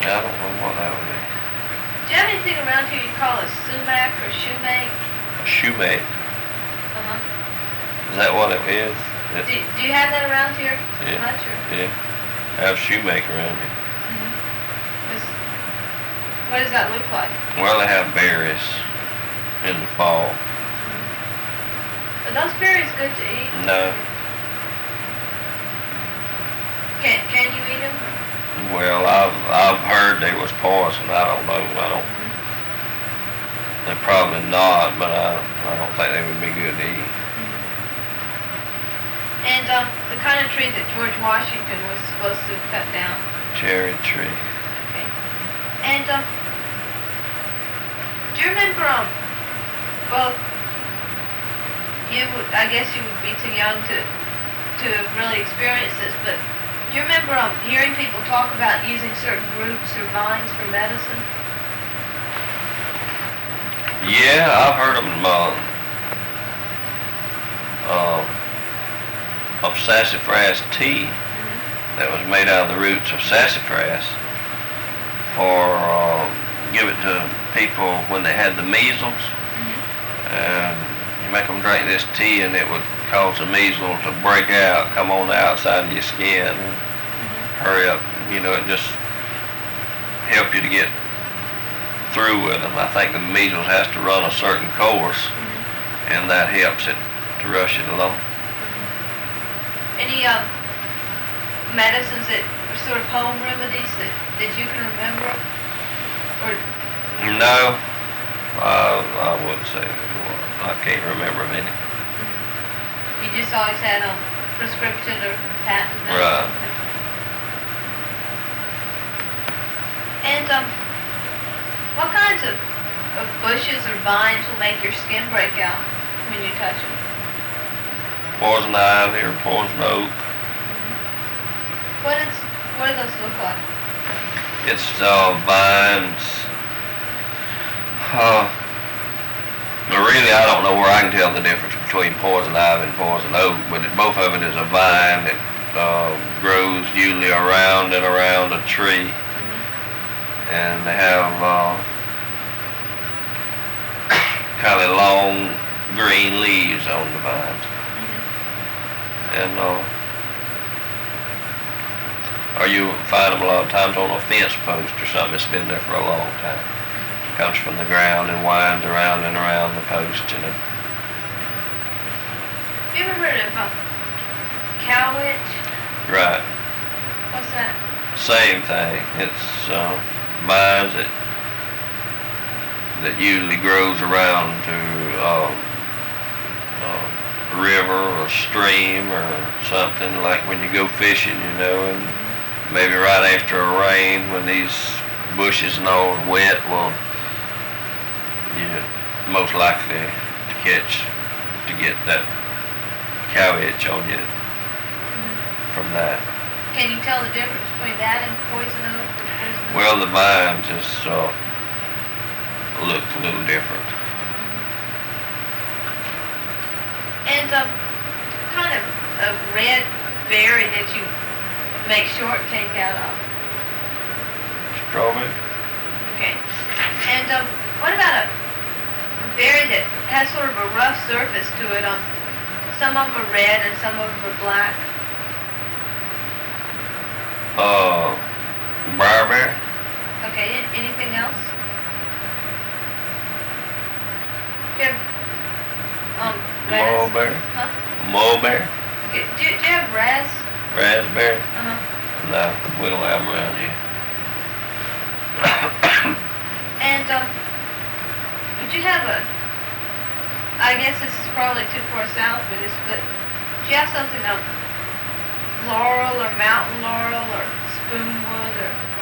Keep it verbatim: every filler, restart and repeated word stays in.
I don't know what that would be. Do you have anything around here you call a sumac or shoemake? A shoemake. Uh-huh. Is that what it is? It, Do, do you have that around here yeah. much? Or? Yeah. I have shoemake around here. Mm-hmm. Is, what does that look like? Well, they have berries in the fall. Mm-hmm. Are those berries good to eat? No. Can, can you eat them? Well, I've, I've heard they was poison. I don't know. I don't. Mm-hmm. They're probably not, but I, I don't think they would be good to eat. And um, the kind of tree that George Washington was supposed to cut down. Cherry tree. Okay. And um, do you remember um, well, you would, I guess you would be too young to to really experience this, but do you remember um, hearing people talk about using certain roots or vines for medicine? Yeah, I've heard them. Uh, uh, of sassafras tea Mm-hmm. that was made out of the roots of sassafras, or uh, give it to people when they had the measles, Mm-hmm. and you make them drink this tea and it would cause the measles to break out, come on the outside of your skin, and Mm-hmm. hurry up, you know, it just help you to get through with them. I think the measles has to run a certain course, Mm-hmm. and that helps it to rush it along. Any um, medicines that are sort of home remedies that, that you can remember? Or No, I, I wouldn't say there was. I can't remember many. you just always had a prescription or patent medicine? Right. And um, what kinds of, of bushes or vines will make your skin break out when you touch them? Poison ivy or poison oak. What is what do those look like? It's uh, vines. Uh, really, I don't know where I can tell the difference between poison ivy and poison oak, but it, both of it is a vine that uh, grows usually around and around a tree, Mm-hmm. and they have uh, kind of long green leaves on the vines. And uh, or you find them a lot of times on a fence post or something that's been there for a long time. Comes from the ground and winds around and around the post, you know. Have you ever heard of um, cow witch? Right. What's that? Same thing. It's uh, vines that that usually grows around to uh, uh, river or stream or something, like when you go fishing, you know, and maybe right after a rain when these bushes and all are wet, well, you're most likely to catch, to get that cow itch on you from that. Can you tell the difference between that and poison oak? Or poison oak? Well, the vine just uh, looked a little different. And um, kind of a red berry that you make shortcake out of. Strawberry? Okay. And um, what about a berry that has sort of a rough surface to it? Um, some of them are red and some of them are black. Uh, barberry? Okay. an- Anything else? Do you have um, ras- Mulberry? Huh? Mulberry? Okay. Do, you- do you have ras? Raspberry? Uh-huh. No, we don't have them around here. And um, would you have a? I guess this is probably too far south for this, but do you have something um, laurel or mountain laurel or spoonwood or